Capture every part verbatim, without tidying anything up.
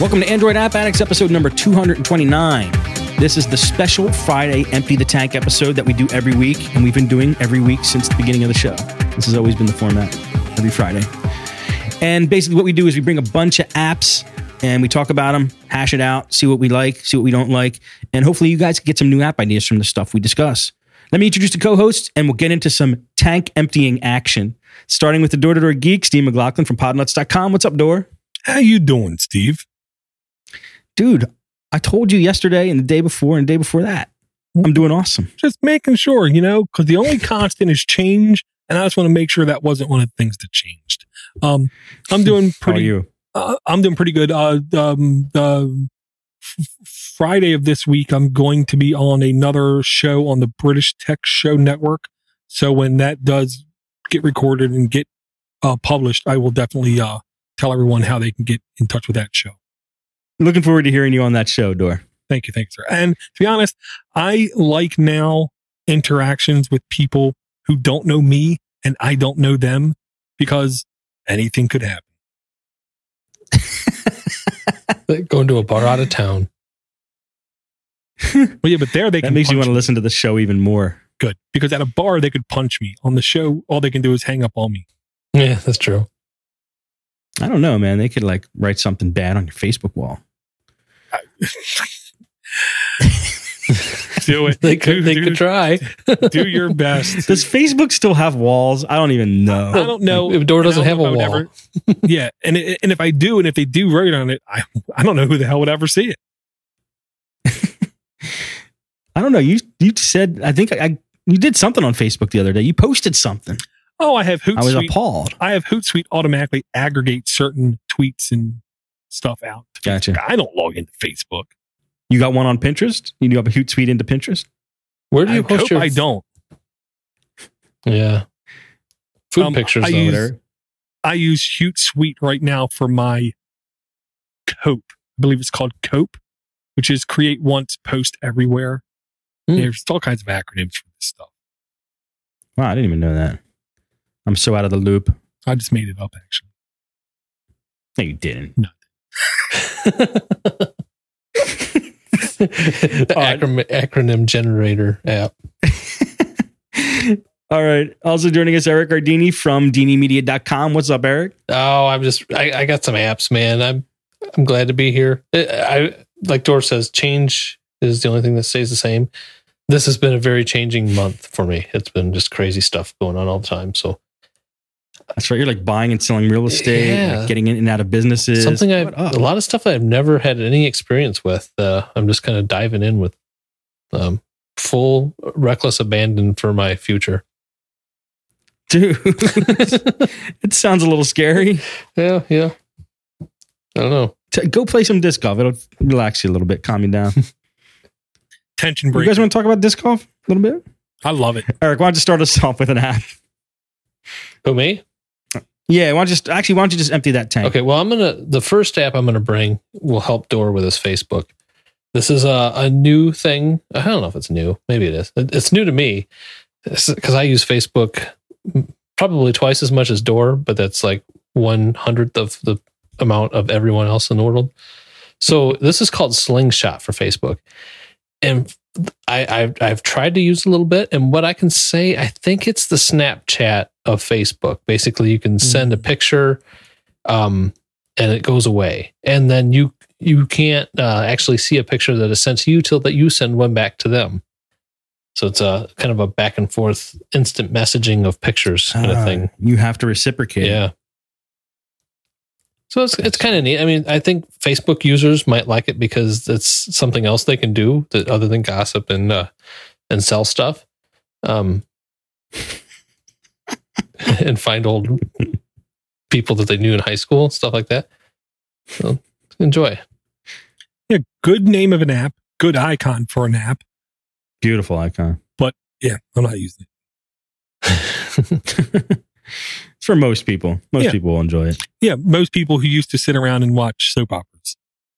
Welcome to Android App Addicts, episode number two twenty-nine. This is the special Friday Empty the Tank episode that we do every week, and we've been doing every week since the beginning of the show. This has always been the format, every Friday. And basically what we do is we bring a bunch of apps, and we talk about them, hash it out, see what we like, see what we don't like, and hopefully you guys can get some new app ideas from the stuff we discuss. Let me introduce the co-hosts, and we'll get into some tank emptying action. Starting with the Door-to-Door Geek, Steve McLaughlin from podnuts dot com. What's up, Door? How you doing, Steve? Dude, I told you yesterday and the day before and the day before that. I'm doing awesome. Just making sure, you know, because the only constant is change, and I just want to make sure that wasn't one of the things that changed. Um, I'm doing pretty. How are you? Uh, I'm doing pretty good. Uh, um, uh, f- Friday of this week, I'm going to be on another show on the British Tech Show Network. So when that does get recorded and get uh, published, I will definitely uh, tell everyone how they can get in touch with that show. Looking forward to hearing you on that show, Door. Thank you. Thank you, sir. And to be honest, I like now interactions with people who don't know me and I don't know them, because anything could happen. Like going to a bar out of town. Well, yeah, but there they that can makes you want to me. listen to the show even more. Good. Because at a bar, they could punch me. On the show, all they can do is hang up on me. Yeah, that's true. I don't know, man. They could like write something bad on your Facebook wall. Do it. They could, do, they do, could try. Do your best. Does Facebook still have walls? I don't even know. I don't know. If Door doesn't have a wall. Ever, yeah. And it, and if I do, and if they do write on it, I, I don't know who the hell would ever see it. I don't know. You you said, I think I, you did something on Facebook the other day. You posted something. Oh, I have Hootsuite. I was appalled. I have Hootsuite automatically aggregate certain tweets and stuff out. Gotcha. I don't log into Facebook. You got one on Pinterest? You do have a Hootsuite into Pinterest? Where do you I post hope your... I don't. Yeah. Food Um, pictures I though. use- There. I use Hootsuite right now for my COPE. I believe it's called COPE, which is create once, post everywhere. Hmm. There's all kinds of acronyms for this stuff. Wow, I didn't even know that. I'm so out of the loop. I just made it up, actually. No, you didn't. No. The acronym, acronym generator app. All right. Also joining us, Eric Ardini from Dini Media dot com. What's up, Eric? Oh, I'm just, I, I got some apps, man. I'm, I'm glad to be here. I, I like Door says, change is the only thing that stays the same. This has been a very changing month for me. It's been just crazy stuff going on all the time. So That's right. You're like buying and selling real estate, Yeah. like getting in and out of businesses. something I've, What up? a lot of stuff I've never had any experience with. Uh, I'm just kind of diving in with um, full reckless abandon for my future. Dude, it sounds a little scary. Yeah, yeah. I don't know. T- Go play some disc golf. It'll relax you a little bit, calm you down. Tension You break. guys want to talk about disc golf a little bit? I love it. Eric, why don't you start us off with an app? Who, me? Yeah, why don't you just, actually, why don't you just empty that tank? Okay, well, I'm gonna. The first app I'm gonna bring will help Door with his Facebook. This is a, a new thing. I don't know if it's new. Maybe it is. It- It's new to me because I use Facebook probably twice as much as Door, but that's like one hundredth of the amount of everyone else in the world. So this is called Slingshot for Facebook, and I, I've I've tried to use a little bit, and what I can say, I think it's the Snapchat of Facebook. Basically, you can send a picture, um, and it goes away, and then you you can't uh, actually see a picture that is sent to you till that you send one back to them. So it's a kind of a back and forth instant messaging of pictures kind of Uh, thing. You have to reciprocate. Yeah. So it's it's kind of neat. I mean, I think Facebook users might like it because it's something else they can do that other than gossip and uh, and sell stuff, um, and find old people that they knew in high school, stuff like that. So enjoy. Yeah, good name of an app. Good icon for an app. Beautiful icon. Yeah, I'm not using it. It's for most people. Most Yeah. people will enjoy it. Yeah, most people who used to sit around and watch soap operas.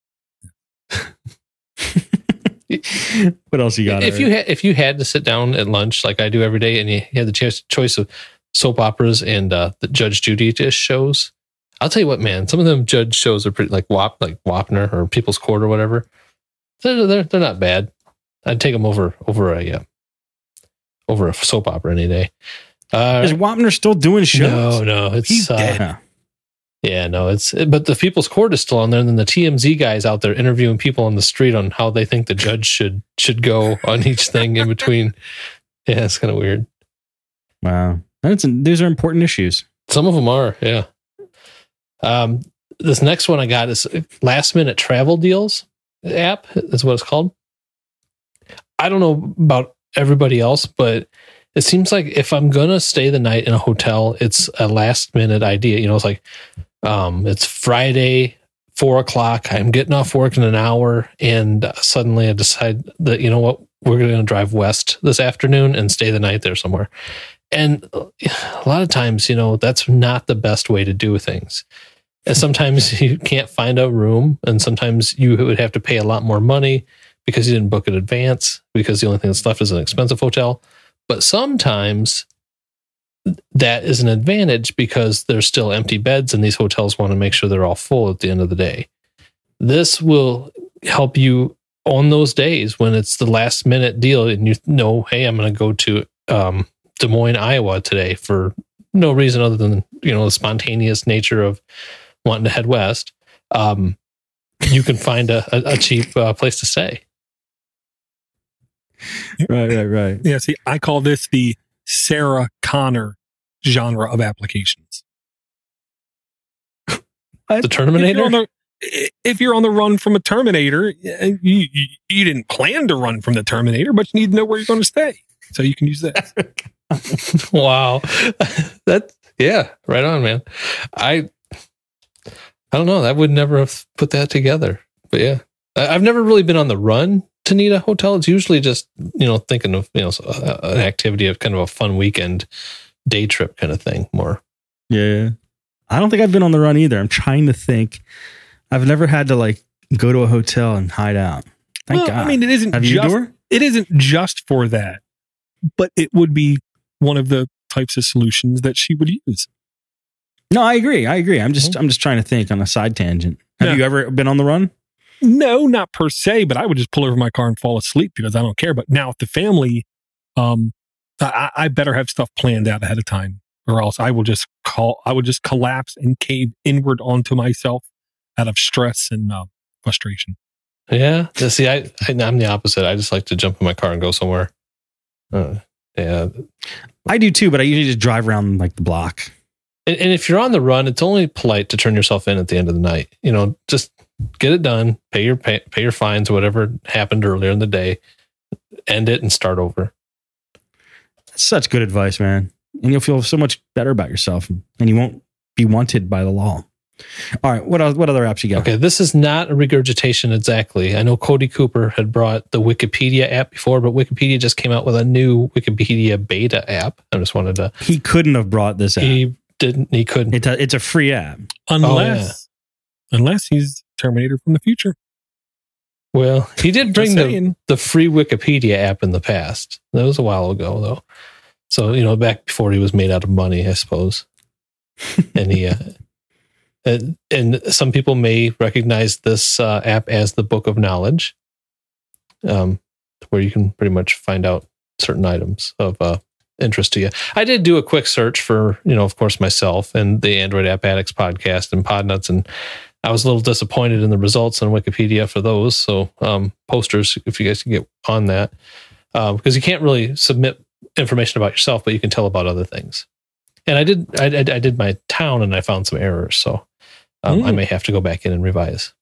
What else you got? If you had if you had to sit down at lunch like I do every day, and you had the choice choice of soap operas and uh, the Judge Judy dish shows, I'll tell you what, man. Some of them judge shows are pretty like Wap, like Wapner or People's Court or whatever. They're they're, they're not bad. I'd take them over over a uh, over a soap opera any day. Uh, Is Wapner still doing shows? No, no, it's He's uh, dead. Yeah, no, it's but the People's Court is still on there, and then the T M Z guys out there interviewing people on the street on how they think the judge should should go on each thing in between. Yeah, it's kind of weird. Wow, that's these are important issues. Some of them are, yeah. Um, this next one I got is Last Minute Travel Deals app. Is what it's called. I don't know about everybody else, but it seems like if I'm gonna stay the night in a hotel, it's a last minute idea. You know, it's like um, it's Friday, four o'clock. I'm getting off work in an hour, and suddenly I decide that you know what, we're going to drive west this afternoon and stay the night there somewhere. And a lot of times, you know, that's not the best way to do things. And sometimes you can't find a room, and sometimes you would have to pay a lot more money because you didn't book in advance, because the only thing that's left is an expensive hotel. But sometimes that is an advantage because there's still empty beds, and these hotels want to make sure they're all full at the end of the day. This will help you on those days when it's the last minute deal and you know, hey, I'm going to go to um, Des Moines, Iowa today for no reason other than, you know, the spontaneous nature of wanting to head west. Um, you can find a, a, a cheap uh, place to stay. Right, right, right. Yeah, see, I call this the Sarah Connor genre of applications. The Terminator? If you're on the, if you're on the run from a Terminator, you, you, you didn't plan to run from the Terminator, but you need to know where you're going to stay. So you can use that. Wow. That, yeah, right on, man. I I don't know. I would never have put that together. But yeah, I, I've never really been on the run to need a hotel. It's usually just, you know, thinking of, you know, an activity of kind of a fun weekend day trip kind of thing more. Yeah. I don't think I've been on the run either. I'm trying to think. I've never had to like go to a hotel and hide out. Thank well, God. I mean, it isn't Have just, you, Dor? it isn't just for that, but it would be one of the types of solutions that she would use. No, I agree. I agree. I'm just, mm-hmm. I'm just trying to think on a side tangent. Have yeah. you ever been on the run? No, not per se, but I would just pull over my car and fall asleep because I don't care. But now with the family, um, I, I better have stuff planned out ahead of time, or else I will just call, I would just collapse and cave inward onto myself out of stress and uh, frustration. Yeah. See, I, I, I'm the opposite. I just like to jump in my car and go somewhere. Uh, yeah. I do too, but I usually just drive around like the block. And, and if you're on the run, it's only polite to turn yourself in at the end of the night. You know, just get it done, pay your pay, pay your fines, whatever happened earlier in the day, end it and start over. That's such good advice, man. And you'll feel so much better about yourself, and you won't be wanted by the law. All right, what else, what other apps you got? Okay, this is not a regurgitation exactly. I know Cody Cooper had brought the Wikipedia app before, but Wikipedia just came out with a new Wikipedia beta app. I just wanted to. He couldn't have brought this app. He didn't. He couldn't. It's a, it's a free app, unless oh, yeah. unless he's Terminator from the future. Well, he did bring the, the free Wikipedia app in the past. That was a while ago, though. So, you know, back before he was made out of money, I suppose. and he, uh, and, and some people may recognize this uh, app as the Book of Knowledge, um, where you can pretty much find out certain items of uh, interest to you. I did do a quick search for, you know, of course, myself and the Android App Addicts podcast and Podnuts, and I was a little disappointed in the results on Wikipedia for those. So um, posters, if you guys can get on that, uh, because you can't really submit information about yourself, but you can tell about other things. And I did, I, I, I did my town, and I found some errors, so um, mm. I may have to go back in and revise.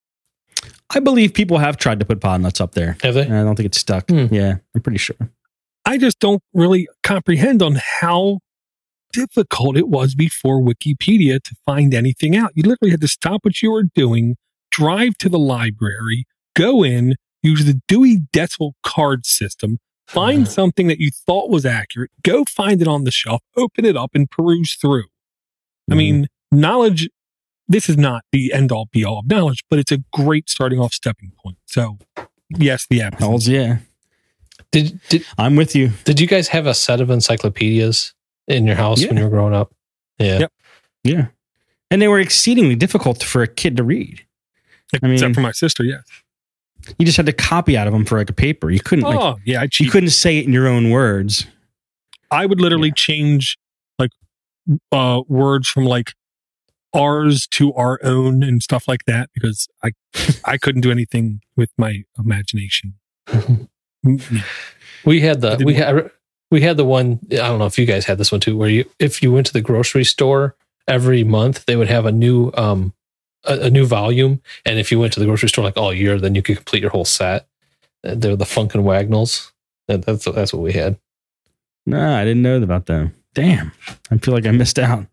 I believe people have tried to put Podnuts up there. Have they? And I don't think it's stuck. Mm. Yeah, I'm pretty sure. I just don't really comprehend on how difficult it was before Wikipedia to find anything out. You literally had to stop what you were doing, drive to the library, go in, use the Dewey Decimal Card system, find something that you thought was accurate, go find it on the shelf, open it up, and peruse through. Mm-hmm. I mean, knowledge, this is not the end-all be-all of knowledge, but it's a great starting off stepping point. So, yes, the app. Hells yeah. Did, did I'm with you. Did you guys have a set of encyclopedias in your house yeah. when you were growing up? Yeah. Yep. Yeah. And they were exceedingly difficult for a kid to read. I Except mean, for my sister, yes. You just had to copy out of them for like a paper. You couldn't. Oh, like, yeah. I you cheat. couldn't say it in your own words. I would literally Yeah. change like uh, words from like ours to our own and stuff like that because I I couldn't do anything with my imagination. Yeah. We had the didn't we want- had we had the one. I don't know if you guys had this one too, where you if you went to the grocery store every month, they would have a new um a, a new volume, and if you went to the grocery store like all year, then you could complete your whole set. Uh, They're the Funkin' Wagnalls. That, that's that's what we had. Nah, I didn't know about them. Damn, I feel like I missed out.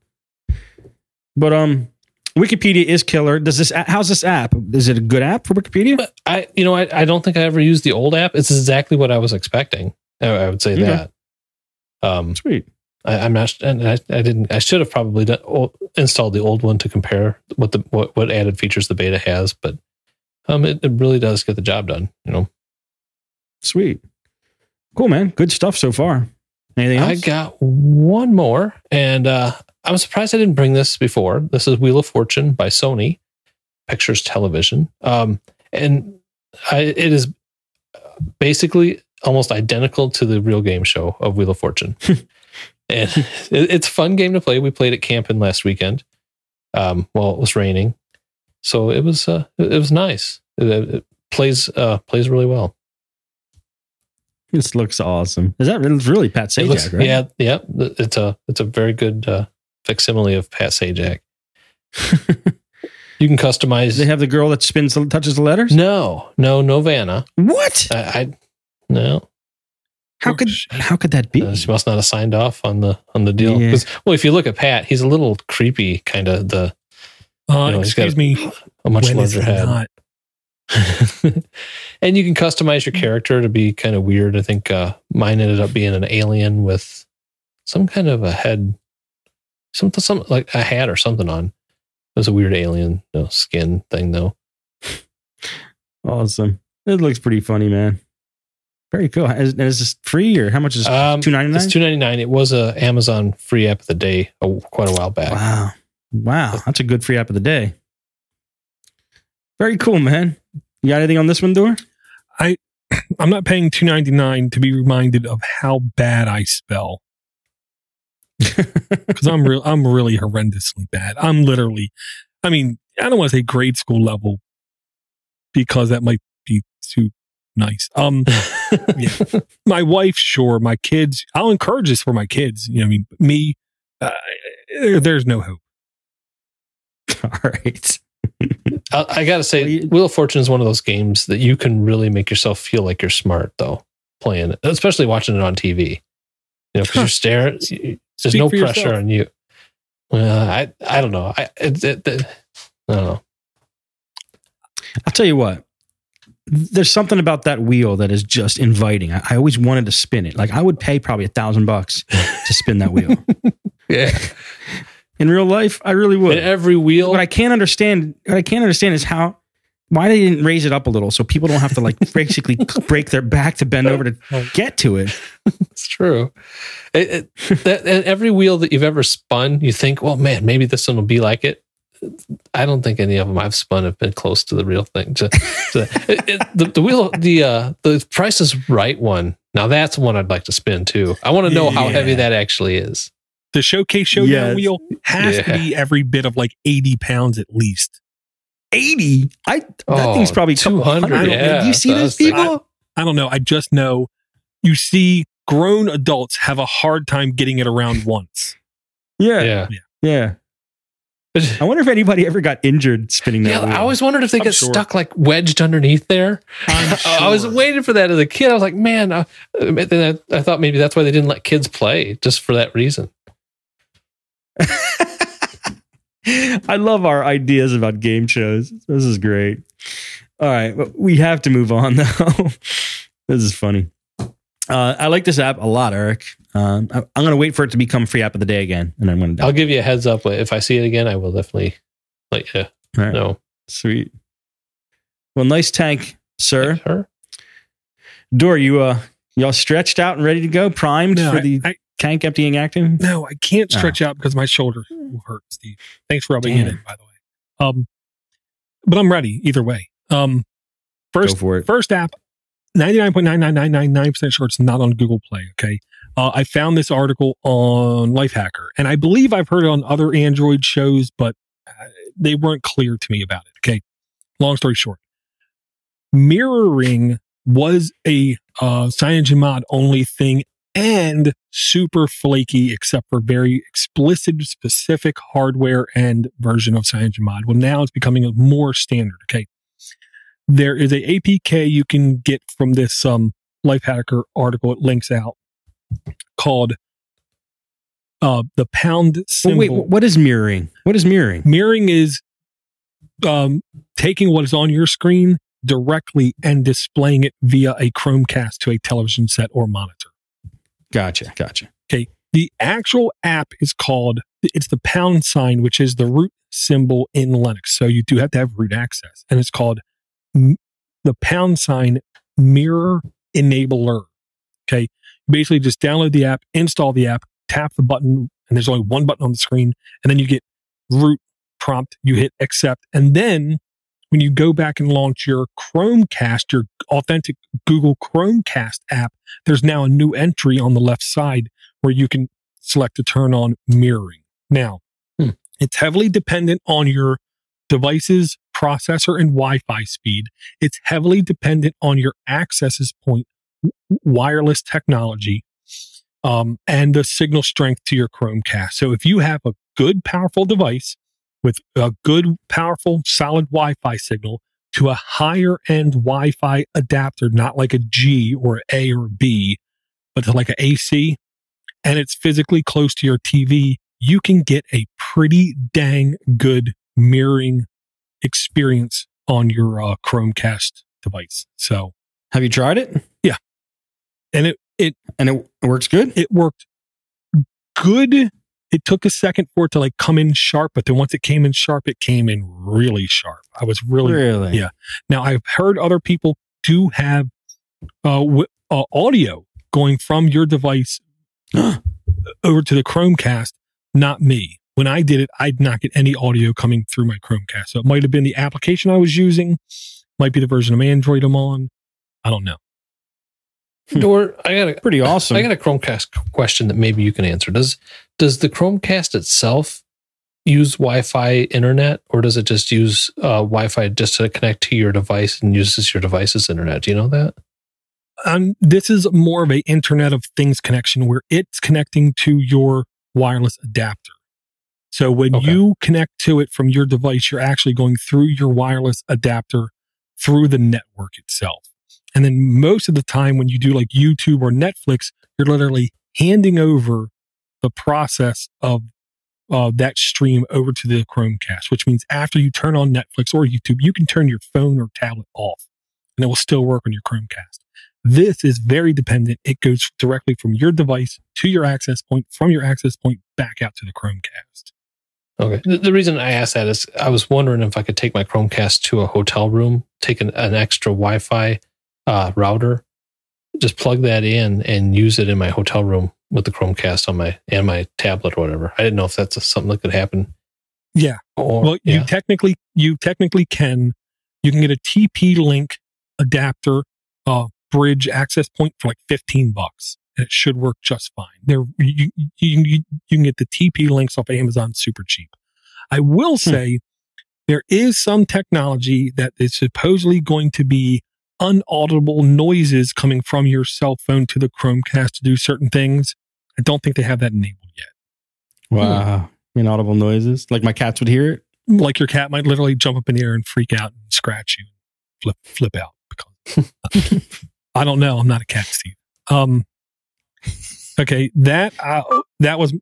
But um, Wikipedia is killer. Does this? How's this app? Is it a good app for Wikipedia? But I, you know, I, I don't think I ever used the old app. It's exactly what I was expecting. I, I would say Okay. that. Um, Sweet. I, I'm not, and I, I didn't. I should have probably done, o- installed the old one to compare what the what, what added features the beta has. But um, it, it really does get the job done. You know, Sweet. Cool, man. Good stuff so far. Anything else? I got one more, and uh, I'm surprised I didn't bring this before. This is Wheel of Fortune by Sony Pictures Television, um, and I, it is basically almost identical to the real game show of Wheel of Fortune. And it, it's a fun game to play. We played at camping last weekend. Um, well, it was raining, so it was uh, it, it was nice. It, it plays uh, plays really well. This looks awesome. Is that it's really Pat It Sajak, looks- right? Yeah, yeah. It's a it's a very good uh, facsimile of Pat Sajak. You can customize. Does they have the girl that spins, the, touches the letters? no, no, no Vanna. What? I, I no. How could how could that be? Uh, she must not have signed off on the on the deal. Yeah. 'Cause, well, if you look at Pat, he's a little creepy, kind of the Uh, You know, he's excuse got me. a much when is larger he head. not? And you can customize your character to be kind of weird. I think uh, mine ended up being an alien with some kind of a head, something, some like a hat or something on. It was a weird alien you know, skin thing, though. Awesome. It looks pretty funny, man. Very cool. Is, is this free or how much is it? Um, two ninety-nine? It's two ninety nine. It was a Amazon free app of the day oh, quite a while back. Wow. Wow. That's a good free app of the day. Very cool, man. You got anything on this one, Dor? I'm not paying two ninety-nine to be reminded of how bad I spell because I'm real. I'm really horrendously bad. I'm literally. I mean, I don't want to say grade school level because that might be too nice. Um, yeah. My wife, sure. My kids. I'll encourage this for my kids. You know, what I mean, me. Uh, there's no hope. All right. I, I gotta say, Well, you- Wheel of Fortune is one of those games that you can really make yourself feel like you're smart, though, playing it, especially watching it on T V. You know, because you're staring. you- There's Speak no for pressure yourself. on you. Well, I I don't know. I it, it, it, I don't know. I'll tell you what. There's something about that wheel that is just inviting. I, I always wanted to spin it. Like I would pay probably a thousand bucks to spin that wheel. Yeah. In real life, I really And would. every wheel. What I can't understand, what I can't understand is how, why they didn't raise it up a little so people don't have to like basically break their back to bend over to get to it. It's true. It, it, that, and every wheel that you've ever spun, you think, well, man, maybe this one will be like it. I don't think any of them I've spun have been close to the real thing. To, to, it, it, the, the wheel, the uh, the Price is Right one. Now that's one I'd like to spin too. I want to know how Yeah. heavy that actually is. The Showcase Showdown Yes. wheel has to Yeah. be every bit of like eighty pounds at least. eighty? I that Oh, thing's probably a couple two hundred, hundred. yeah. Do you see So I those was thinking- people? I don't know. I just know you see grown adults have a hard time getting it around once. Yeah. Yeah. Yeah. I wonder if anybody ever got injured spinning that Yeah, wheel. I always wondered if they I'm get sure. stuck like wedged underneath there. I'm I was sure. waiting for that as a kid. I was like, man, uh, then I, I thought maybe that's why they didn't let kids play, just for that reason. I love our ideas about game shows. This is great. All right. Well, we have to move on, though. This is funny. Uh, I like this app a lot, Eric. Um, I, I'm going to wait for it to become free app of the day again, and I'm going to. I'll give you a heads up. If I see it again, I will definitely let you All right. know. Sweet. Well, nice tank, sir. Sure. Dor, you uh, y'all stretched out and ready to go, primed No, for I, the. I, Tank emptying acting? No, I can't stretch oh. out because my shoulder will hurt, Steve. Thanks for rubbing Damn. it in, by the way. Um, but I'm ready either way. Um, first, first app, ninety-nine point nine nine nine nine nine percent sure it's not on Google Play. Okay. Uh, I found this article on Lifehacker, and I believe I've heard it on other Android shows, but uh, they weren't clear to me about it. Okay. Long story short, mirroring was a uh, CyanogenMod only thing and super flaky except for very explicit, specific hardware and version of CyanogenMod. Well, now it's becoming a more standard. Okay. There is a A P K you can get from this um, Lifehacker article. It links out called uh, the pound symbol. Wait, what is mirroring? What is mirroring? Mirroring is um, taking what is on your screen directly and displaying it via a Chromecast to a television set or monitor. Gotcha. Gotcha. Okay. The actual app is called, it's the pound sign, which is the root symbol in Linux. So you do have to have root access. And it's called m- the pound sign mirror enabler. Okay. Basically just download the app, install the app, tap the button, and there's only one button on the screen. And then you get root prompt, you hit accept. And then when you go back and launch your Chromecast, your authentic Google Chromecast app, there's now a new entry on the left side where you can select to turn on mirroring. Now, hmm. it's heavily dependent on your device's processor and Wi-Fi speed. It's heavily dependent on your access point, wireless technology, um, and the signal strength to your Chromecast. So if you have a good, powerful device with a good, powerful, solid Wi-Fi signal to a higher end Wi-Fi adapter, not like a G or an A or a B, but to like an A C, and it's physically close to your T V, you can get a pretty dang good mirroring experience on your uh, Chromecast device. So, have you tried it? Yeah, and it it and it works good. It worked good. It took a second for it to like come in sharp, but then once it came in sharp, it came in really sharp. I was really, really, yeah. Now I've heard other people do have uh, w- uh audio going from your device over to the Chromecast. Not me. When I did it, I did not get any audio coming through my Chromecast. So it might have been the application I was using, might be the version of Android I'm on. I don't know. Dor, I got a pretty awesome. I got a Chromecast question that maybe you can answer. Does does the Chromecast itself use Wi-Fi internet, or does it just use uh, Wi-Fi just to connect to your device and uses your device's internet? Do you know that? Um, this is more of a Internet of Things connection where it's connecting to your wireless adapter. So when okay. you connect to it from your device, you're actually going through your wireless adapter through the network itself. And then most of the time when you do like YouTube or Netflix, you're literally handing over the process of uh, that stream over to the Chromecast, which means after you turn on Netflix or YouTube, you can turn your phone or tablet off and it will still work on your Chromecast. This is very dependent. It goes directly from your device to your access point, from your access point back out to the Chromecast. Okay. The, the reason I asked that is I was wondering if I could take my Chromecast to a hotel room, take an, an extra Wi-Fi uh, router, just plug that in and use it in my hotel room with the Chromecast on my and my tablet or whatever. I didn't know if that's a, something that could happen. Yeah. Or, well, yeah. you technically you technically can. You can get a T P-Link adapter uh, bridge access point for like fifteen bucks, and it should work just fine. There, you you, you, you can get the T P-Links off of Amazon super cheap. I will say hmm. there is some technology that is supposedly going to be unaudible noises coming from your cell phone to the Chromecast to do certain things. I don't think they have that enabled yet. Wow. Hmm. Inaudible noises? Like my cats would hear it? Like your cat might literally jump up in the air and freak out and scratch you, flip flip out. Because I don't know. I'm not a cat, Steve. Um, okay, that uh, that was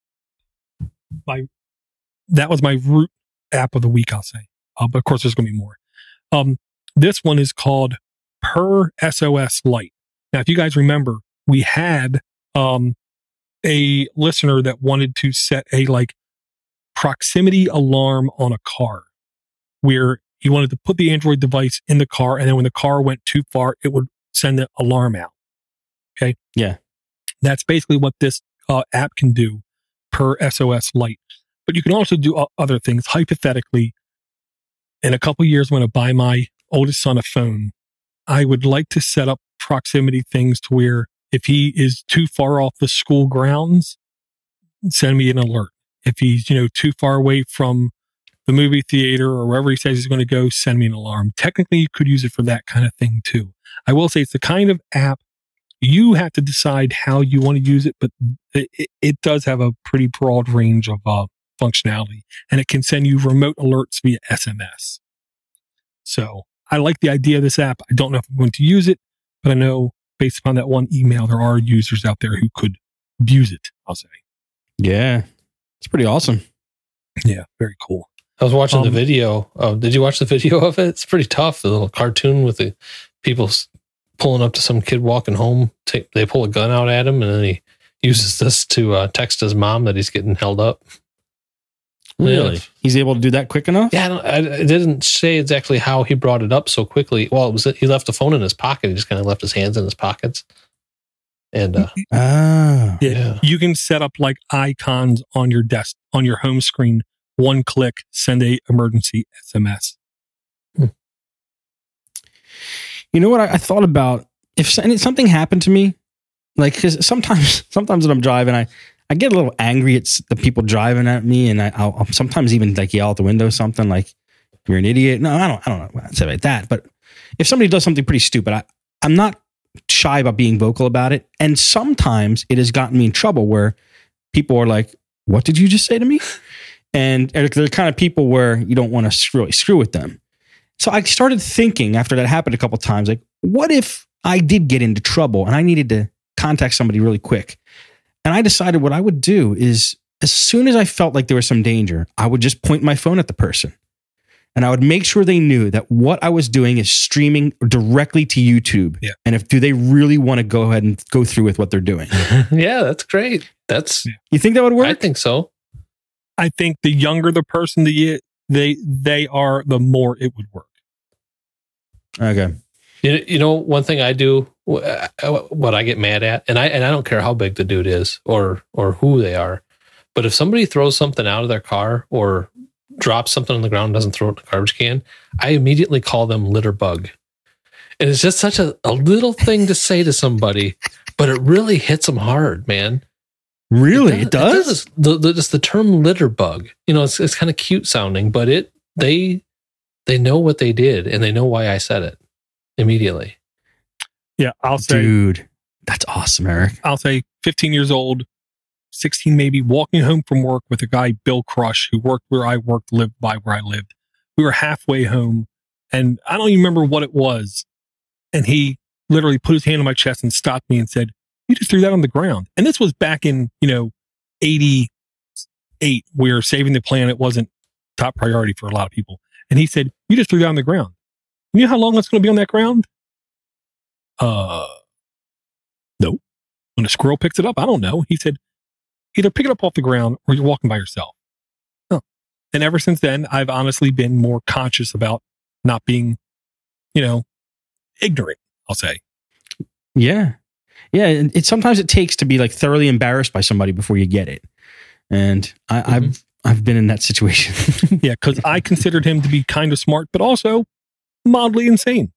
my that was my root app of the week, I'll say. Uh, but of course, there's going to be more. Um, this one is called Per S O S Lite. Now, if you guys remember, we had um, a listener that wanted to set a like proximity alarm on a car, where he wanted to put the Android device in the car, and then when the car went too far, it would send the alarm out. Okay. Yeah. That's basically what this uh, app can do per S O S Lite. But you can also do o- other things. Hypothetically, in a couple years, when I buy my oldest son a phone, I would like to set up proximity things to where if he is too far off the school grounds, send me an alert. If he's, you know, too far away from the movie theater or wherever he says he's going to go, send me an alarm. Technically, you could use it for that kind of thing too. I will say it's the kind of app you have to decide how you want to use it, but it, it does have a pretty broad range of uh, functionality, and it can send you remote alerts via S M S. So I like the idea of this app. I don't know if I'm going to use it, but I know based upon that one email, there are users out there who could use it, I'll say. Yeah, it's pretty awesome. Yeah, very cool. I was watching Um, the video. Oh, did you watch the video of it? It's pretty tough. The little cartoon with the people s- pulling up to some kid walking home. Take, they pull a gun out at him, and then he uses this to uh, text his mom that he's getting held up. Really? Yeah. He's able to do that quick enough? Yeah, I, don't, I it didn't say exactly how he brought it up so quickly. Well, it was he left the phone in his pocket. He just kind of left his hands in his pockets. And uh, Ah. Yeah. yeah. You can set up like icons on your desk, on your home screen. One click, send a emergency S M S. You know what I, I thought about? If and something happened to me, like, because sometimes, sometimes when I'm driving, I, I get a little angry at s- the people driving at me, and I, I'll, I'll sometimes even like yell out the window something like, "You're an idiot." No, I don't. I don't know. I'd say like that. But if somebody does something pretty stupid, I, I'm not shy about being vocal about it. And sometimes it has gotten me in trouble where people are like, "What did you just say to me?" And they're the kind of people where you don't want to really screw with them. So I started thinking after that happened a couple of times, like, what if I did get into trouble and I needed to contact somebody really quick? And I decided what I would do is as soon as I felt like there was some danger, I would just point my phone at the person. And I would make sure they knew that what I was doing is streaming directly to YouTube. Yeah. And if do they really want to go ahead and go through with what they're doing? Yeah, that's great. That's You think that would work? I think so. I think the younger the person the, they they are, the more it would work. Okay. You, you know, one thing I do, wh- what I get mad at, and I and I don't care how big the dude is or or who they are, but if somebody throws something out of their car or drops something on the ground, and doesn't throw it in the garbage can, I immediately call them litter bug. And it's just such a, a little thing to say to somebody, but it really hits them hard, man. Really? It does? It does. The, the, just the term litter bug, you know, it's it's kind of cute sounding, but it they they know what they did and they know why I said it immediately. Yeah, I'll say, Dude, that's awesome, Eric. I'll say fifteen years old, sixteen maybe, walking home from work with a guy, Bill Crush, who worked where I worked, lived by where I lived. We were halfway home, and I don't even remember what it was. And he literally put his hand on my chest and stopped me and said, "You just threw that on the ground." And this was back in, you know, eighty-eight, where saving the planet wasn't top priority for a lot of people. And he said, "You just threw that on the ground. You know how long that's going to be on that ground?" Uh, no. When a squirrel picks it up, I don't know. He said, "Either pick it up off the ground or you're walking by yourself." Oh. And ever since then, I've honestly been more conscious about not being, you know, ignorant, I'll say. Yeah. Yeah. And it sometimes it takes to be like thoroughly embarrassed by somebody before you get it. And I, Mhm. I've I've been in that situation. Yeah, because I considered him to be kind of smart, but also mildly insane.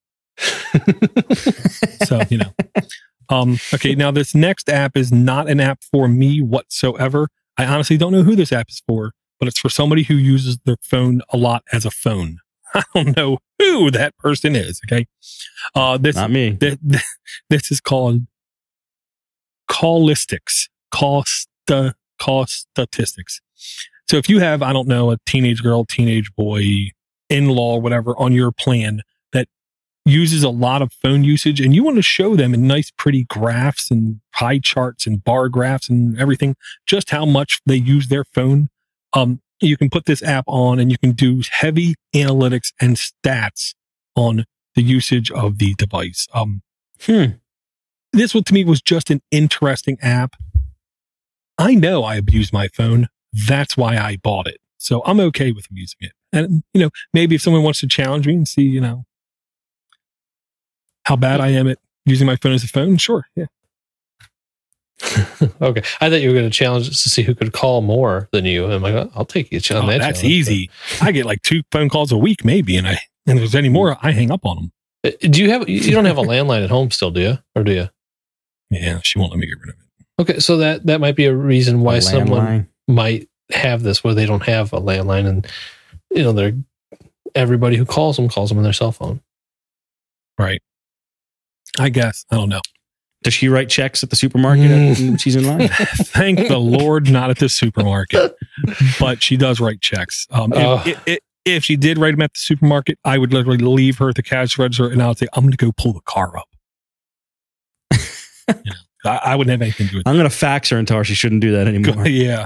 So, you know. Um, okay, now this next app is not an app for me whatsoever. I honestly don't know who this app is for, but it's for somebody who uses their phone a lot as a phone. I don't know who that person is, okay? Uh, this, Not me. th- th- this is called Callistics. Cost, call statistics. So if you have, I don't know, a teenage girl, teenage boy, in-law, whatever, on your plan that uses a lot of phone usage and you want to show them in nice, pretty graphs and pie charts and bar graphs and everything, just how much they use their phone, um, you can put this app on and you can do heavy analytics and stats on the usage of the device. Um, Hmm. This one to me was just an interesting app. I know I abuse my phone. That's why I bought it. So I'm okay with using it. And, you know, maybe if someone wants to challenge me and see, you know, how bad I am at using my phone as a phone, sure. Yeah. Okay. I thought you were going to challenge us to see who could call more than you. I'm like, I'll take you on Oh, that. that's challenge. easy. I get like two phone calls a week, maybe, and I and if there's any more, I hang up on them. Uh, Do you have, you don't have a landline at home still, do you? Or do you? Yeah, she won't let me get rid of it. Okay. So that, that might be a reason why A someone landline. might have this where they don't have a landline and, you know, they're, everybody who calls them calls them on their cell phone. Right. I guess. I don't know. Does she write checks at the supermarket Mm. when she's in line? Thank the Lord, not at the supermarket, but she does write checks. Um, if, Oh. if, if, if she did write them at the supermarket, I would literally leave her at the cash register and I would say, I'm going to go pull the car up. You know, I, I wouldn't have anything to do with I'm going to fax her and tell her she shouldn't do that anymore. it. Yeah.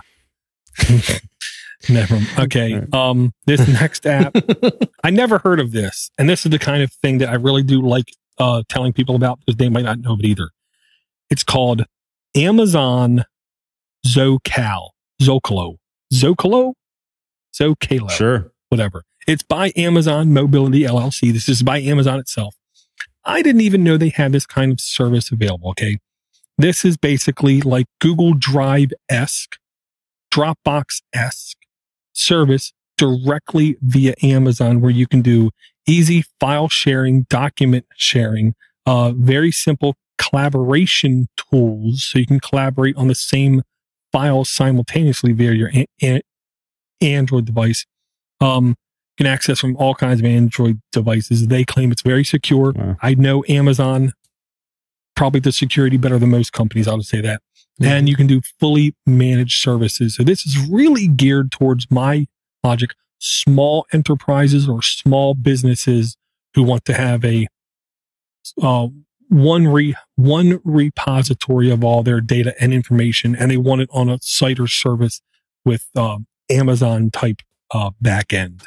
Never. Okay. Right. Um, this next app, I never heard of this. And this is the kind of thing that I really do like uh, telling people about because they might not know of it either. It's called Amazon Zocal. Zocalo. Zocalo? Zocalo. Sure. Whatever. It's by Amazon Mobility L L C. This is by Amazon itself. I didn't even know they had this kind of service available. Okay. This is basically like Google Drive-esque, Dropbox-esque service directly via Amazon where you can do easy file sharing, document sharing, uh, very simple collaboration tools. So you can collaborate on the same file simultaneously via your a- a- Android device. Um, you can access from all kinds of Android devices. They claim it's very secure. Wow. I know Amazon, probably the security better than most companies. I'll just say that. And you can do fully managed services. So this is really geared towards my logic, small enterprises or small businesses who want to have a uh, one re one repository of all their data and information, and they want it on a site or service with uh, Amazon type uh, back end.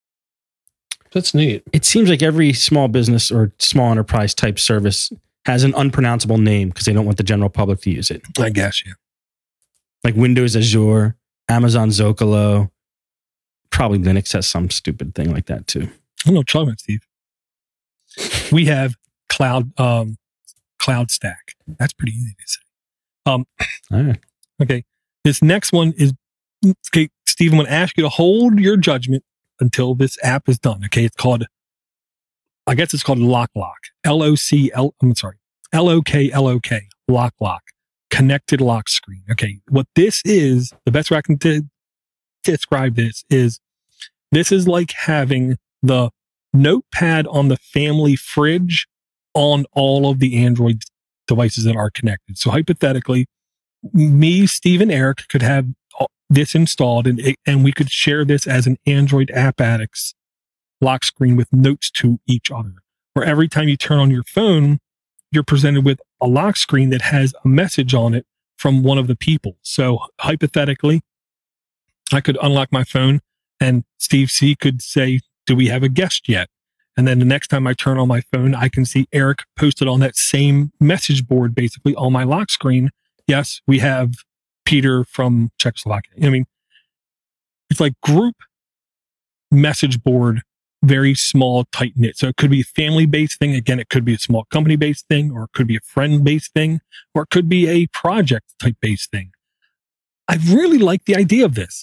That's neat. It seems like every small business or small enterprise type service has an unpronounceable name because they don't want the general public to use it. I guess, yeah. Like Windows Azure, Amazon Zocalo, probably Linux has some stupid thing like that too. I don't know, try it, Steve. We have cloud um, cloud stack. That's pretty easy to say. Um, All right. okay, this next one is okay, Steve. I'm going to ask you to hold your judgment until this app is done. Okay, it's called, I guess it's called Lock Lock. L O C L. I'm sorry, L O K L O K. Lock Lock. Connected lock screen. Okay, what this is, the best way I can t- describe this is, this is like having the notepad on the family fridge on all of the Android devices that are connected. So hypothetically, me, Steve, and Eric could have this installed and, it, and we could share this as an Android App Addicts lock screen with notes to each other. Where every time you turn on your phone, you're presented with a lock screen that has a message on it from one of the people. So hypothetically, I could unlock my phone and Steve C could say, do we have a guest yet? And then the next time I turn on my phone, I can see Eric posted on that same message board, basically on my lock screen. Yes, we have Peter from Czechoslovakia. I mean, it's like group message board, very small, tight knit. So it could be a family based thing. Again, it could be a small company based thing, or it could be a friend based thing, or it could be a project type based thing. I really like the idea of this,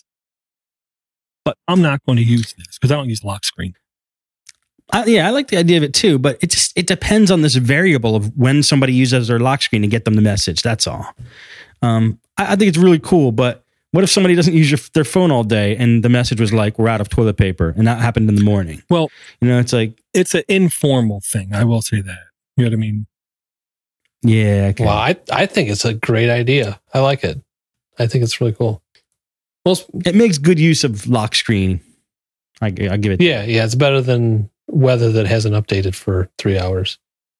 but I'm not going to use this because I don't use lock screen. Uh, yeah, I like the idea of it too, but it just it depends on this variable of when somebody uses their lock screen to get them the message. That's all. Um, I, I think it's really cool, but what if somebody doesn't use your, their phone all day and the message was like, we're out of toilet paper, and that happened in the morning? Well, you know, it's like, it's an informal thing. I will say that. You know what I mean? yeah. Okay. Well, I, I think it's a great idea. I like it. I think it's really cool. Well, It makes good use of lock screen. I, I give it. yeah, yeah, it's better than weather that hasn't updated for three hours.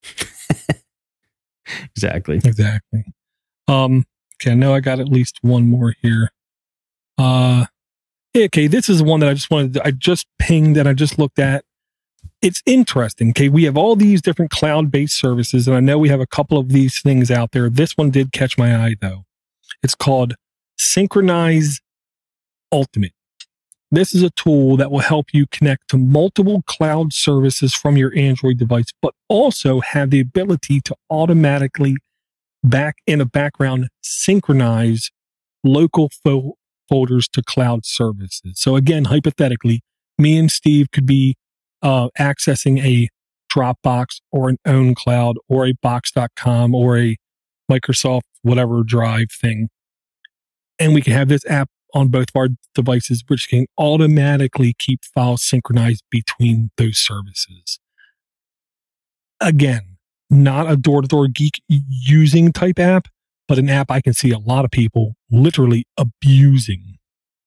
Exactly. Exactly. Um, okay, I know I got at least one more here. Uh, okay, this is one that I just wanted to, I just pinged and I just looked at. It's interesting. Okay, we have all these different cloud-based services, and I know we have a couple of these things out there. This one did catch my eye, though. It's called Synchronize Ultimate. This is a tool that will help you connect to multiple cloud services from your Android device, but also have the ability to automatically back in the background synchronize local fo- folders to cloud services. So again, hypothetically, me and Steve could be uh, accessing a Dropbox or an OwnCloud or a Box dot com or a Microsoft whatever drive thing. And we can have this app on both of our devices, which can automatically keep files synchronized between those services. Again, not a door-to-door geek using type app, but an app I can see a lot of people literally abusing.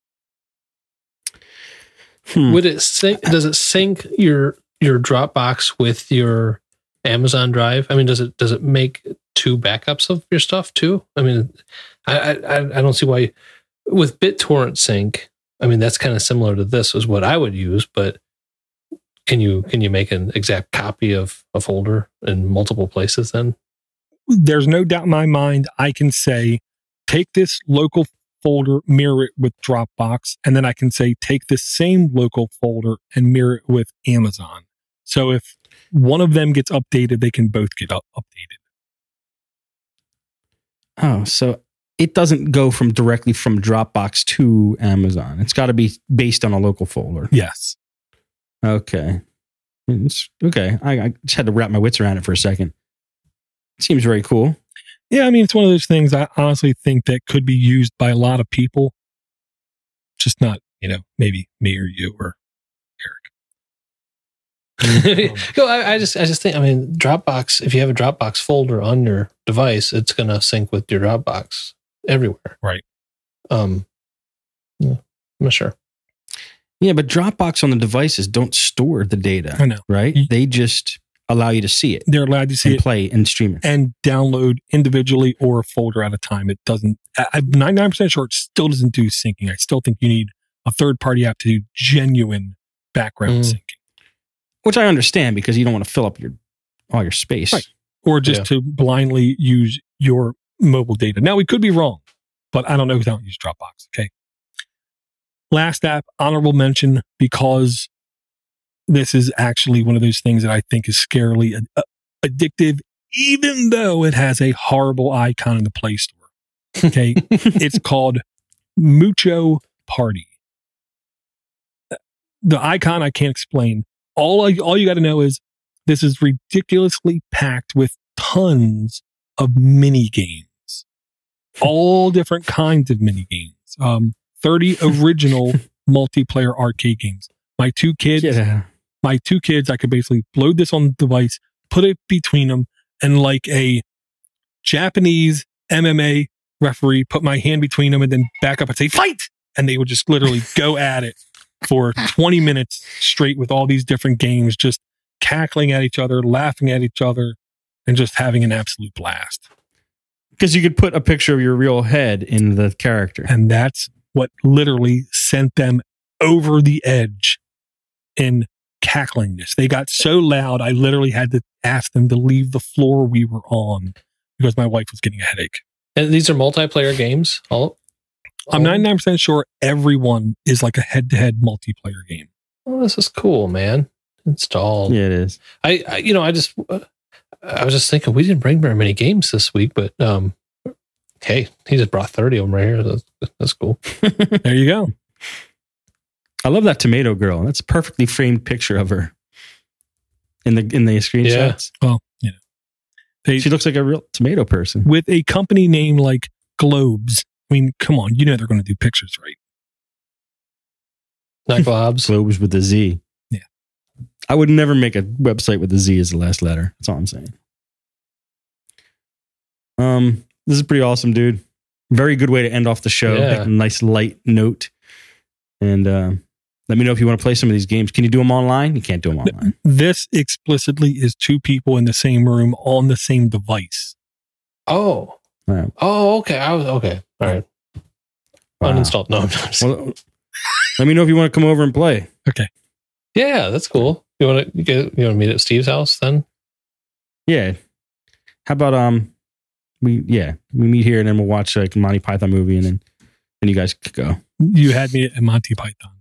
Hmm. Would it sync? Does it sync your your Dropbox with your Amazon Drive? I mean, does it does it make two backups of your stuff too? I mean, I I, I don't see why with BitTorrent Sync. I mean, that's kind of similar to this is what I would use, but can you can you make an exact copy of a folder in multiple places then? There's no doubt in my mind I can say, take this local folder, mirror it with Dropbox, and then I can say, take this same local folder and mirror it with Amazon. So if one of them gets updated, they can both get up- updated. Oh, so it doesn't go from directly from Dropbox to Amazon. It's got to be based on a local folder. Yes. Okay. It's, okay. I, I just had to wrap my wits around it for a second. Seems very cool. Yeah, I mean, it's one of those things I honestly think that could be used by a lot of people. Just not, you know, maybe me or you or Eric. no, I, I just I just think, I mean, Dropbox, if you have a Dropbox folder on your device, it's going to sync with your Dropbox everywhere. Right. Um, yeah, I'm not sure. Yeah, but Dropbox on the devices don't store the data. I know. Right? They just allow you to see it. They're allowed to see and it, play and stream it, and download individually or a folder at a time. It doesn't. I, I'm ninety-nine percent sure it still doesn't do syncing. I still think you need a third-party app to do genuine background mm. syncing, which I understand because you don't want to fill up your all your space, right? Or just yeah. to blindly use your mobile data. Now we could be wrong, but I don't know because I don't use Dropbox. Okay. Last app, honorable mention, because this is actually one of those things that I think is scarily ad- addictive, even though it has a horrible icon in the Play Store. Okay. It's called Mucho Party. The icon I can't explain. All, I, all you got to know is this is ridiculously packed with tons of mini games, all different kinds of mini games. Um, thirty original multiplayer arcade games. My two kids, yeah. my two kids, I could basically load this on the device, put it between them, and like a Japanese M M A referee, put my hand between them and then back up and say, fight! And they would just literally go at it for twenty minutes straight with all these different games, just cackling at each other, laughing at each other, and just having an absolute blast. Because you could put a picture of your real head in the character. And that's what literally sent them over the edge in cacklingness. They got so loud, I literally had to ask them to leave the floor we were on because my wife was getting a headache. And these are multiplayer games? All, all I'm ninety-nine percent sure everyone is like a head-to-head multiplayer game. Oh, this is cool, man. Installed. Yeah, it is. I, I you know, I just, uh, I was just thinking we didn't bring very many games this week, but um, hey, he just brought thirty of them right here. That's, that's cool. There you go. I love that tomato girl. That's a perfectly framed picture of her in the in the screenshots. Yeah. Well, you know, they, she looks like a real tomato person with a company name like Globes. I mean, come on, you know they're going to do pictures, right? Not Globes. Globes with a Z. Yeah. I would never make a website with a Z as the last letter. That's all I'm saying. Um, this is pretty awesome, dude. Very good way to end off the show. Yeah. A nice light note. And uh, let me know if you want to play some of these games. Can you do them online? You can't do them online. This explicitly is two people in the same room on the same device. Oh. Right. Oh, okay. I was okay. All right. Wow. Uninstalled. No, I'm not. Well, let me know if you want to come over and play. Okay. Yeah, that's cool. You want to you, get, you want to meet at Steve's house then? Yeah. How about um, we yeah we meet here and then we'll watch like a Monty Python movie and then then you guys could go. You had me at Monty Python.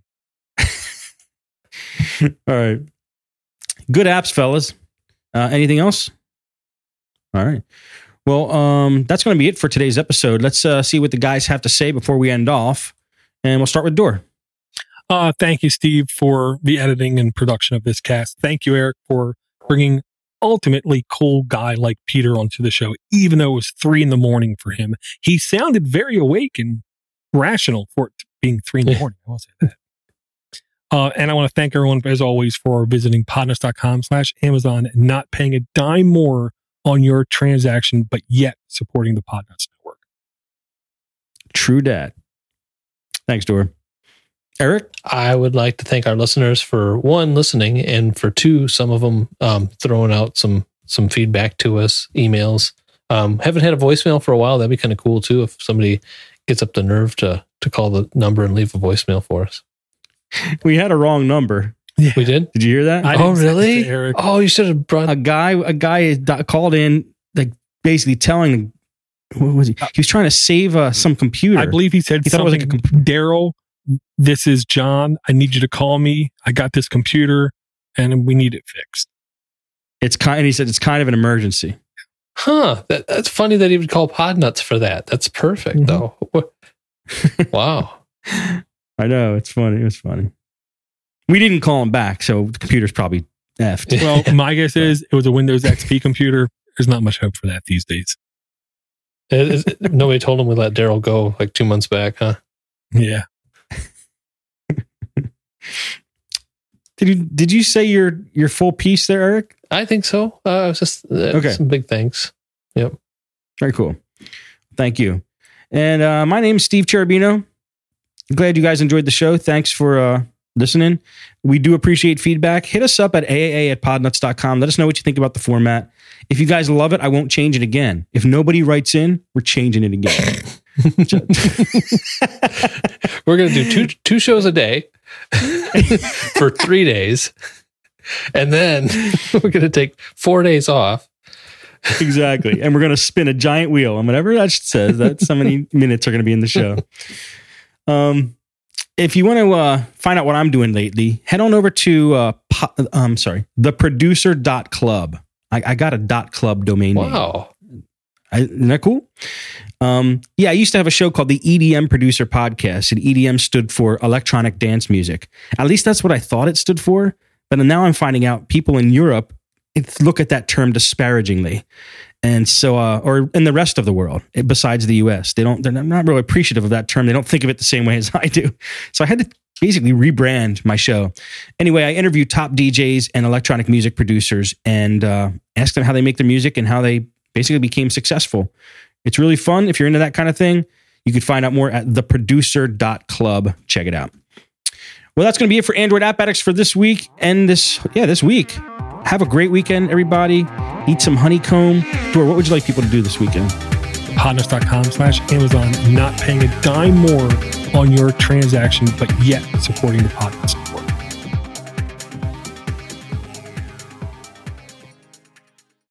All right. Good apps, fellas. Uh, anything else? All right. Well, um, that's going to be it for today's episode. Let's uh, see what the guys have to say before we end off. And we'll start with Dor. Uh, thank you, Steve, for the editing and production of this cast. Thank you, Eric, for bringing ultimately cool guy like Peter onto the show, even though it was three in the morning for him. He sounded very awake and rational for it being three in the morning. I will say that. Uh, and I want to thank everyone, as always, for visiting podnuts.com slash Amazon and not paying a dime more on your transaction, but yet supporting the Podnuts Network. True dat. Thanks, Dor. Eric? I would like to thank our listeners for one, listening, and for two, some of them um, throwing out some some feedback to us, emails. Um, haven't had a voicemail for a while. That'd be kind of cool, too, if somebody gets up the nerve to to call the number and leave a voicemail for us. We had a wrong number. Yeah. We did? Did you hear that? I oh, really? Eric. Oh, you should have brought... A guy A guy called in, like, basically telling... What was he? He was trying to save uh, some computer. I believe he said he something, like comp- Daryl, this is John. I need you to call me. I got this computer, and we need it fixed. It's kind. And he said it's kind of an emergency. Huh. That, that's funny that he would call Podnuts for that. That's perfect, mm-hmm. though. Wow. I know. It's funny. It was funny. We didn't call him back, so the computer's probably effed. Well, my guess is it was a Windows X P computer. There's not much hope for that these days. It, it, nobody told him we let Daryl go like two months back, huh? Yeah. Did you did you say your your full piece there, Eric? I think so. Uh, it was just uh, okay. Some big thanks. Yep. Very cool. Thank you. And uh, my name is Steve Cherubino. Glad you guys enjoyed the show. Thanks for uh, listening. We do appreciate feedback. Hit us up at A A A at podnuts dot com. Let us know what you think about the format. If you guys love it, I won't change it again. If nobody writes in, we're changing it again. We're going to do two two shows a day for three days. And then we're going to take four days off. Exactly. And we're going to spin a giant wheel. And whatever that says, that's how many minutes are going to be in the show. Um, if you want to uh, find out what I'm doing lately, head on over to, uh, po- I'm sorry, the producer dot club. I, I got a dot club domain name. Wow. I, isn't that cool? Um, yeah, I used to have a show called the E D M Producer Podcast, and E D M stood for electronic dance music. At least that's what I thought it stood for. But now I'm finding out people in Europe look at that term disparagingly. And so, uh, or in the rest of the world, besides the U S, they don't, they're not really appreciative of that term. They don't think of it the same way as I do. So I had to basically rebrand my show. Anyway, I interview top D Js and electronic music producers and uh, ask them how they make their music and how they basically became successful. It's really fun. If you're into that kind of thing, you can find out more at the producer dot club. Check it out. Well, that's going to be it for Android App Addicts for this week and this, yeah, this week. Have a great weekend, everybody. Eat some honeycomb. Dor, what would you like people to do this weekend? podnuts dot com slash Amazon. Not paying a dime more on your transaction, but yet supporting the Podnuts.